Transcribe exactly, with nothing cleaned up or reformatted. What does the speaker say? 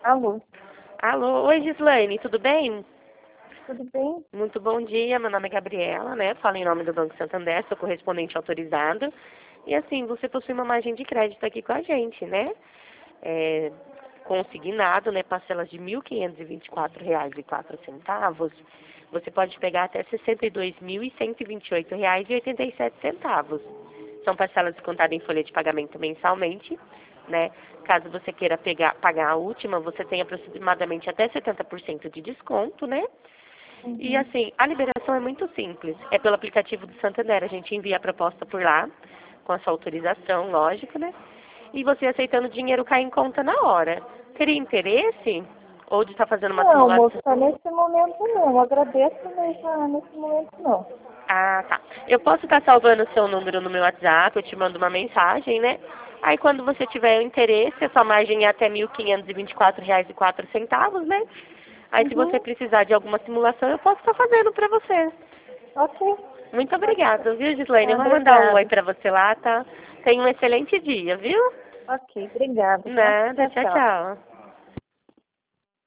Alô, Alô, oi Gislaine, tudo bem? tudo bem? Muito bom dia, meu nome é Gabriela, né? Falo em nome do Banco Santander, sou correspondente autorizado. E assim, você possui uma margem de crédito aqui com a gente, né? É, consignado, né? Parcelas de mil quinhentos e vinte e quatro reais e quatro centavos. Você pode pegar até sessenta e dois mil cento e vinte e oito reais e oitenta e sete centavos. São parcelas descontadas em folha de pagamento mensalmente, né? Caso você queira pegar, pagar a última, você tem aproximadamente até setenta por cento de desconto, né? E Uhum. assim, a liberação é muito simples. É pelo aplicativo do Santander. A gente envia a proposta por lá, com a sua autorização, lógico, né? E você aceitando o dinheiro cai em conta na hora. Teria interesse? Ou de estar fazendo uma Não, simulação? moça, nesse momento não. Eu agradeço, mas ah, nesse momento não. Ah, tá. Eu posso estar salvando o seu número no meu WhatsApp, eu te mando uma mensagem, né? Aí quando você tiver interesse, a sua margem é até mil quinhentos e vinte e quatro reais e quatro centavos, né? Aí se você Uhum. precisar de alguma simulação, eu posso estar fazendo para você. Ok. Muito Pode ser. obrigada, viu, Gislaine? Ah, Eu vou mandar um oi obrigada. para você lá, tá? Tenha um excelente dia, viu? Ok, obrigada, tá? Nada, Tchau, tchau, tchau. tchau.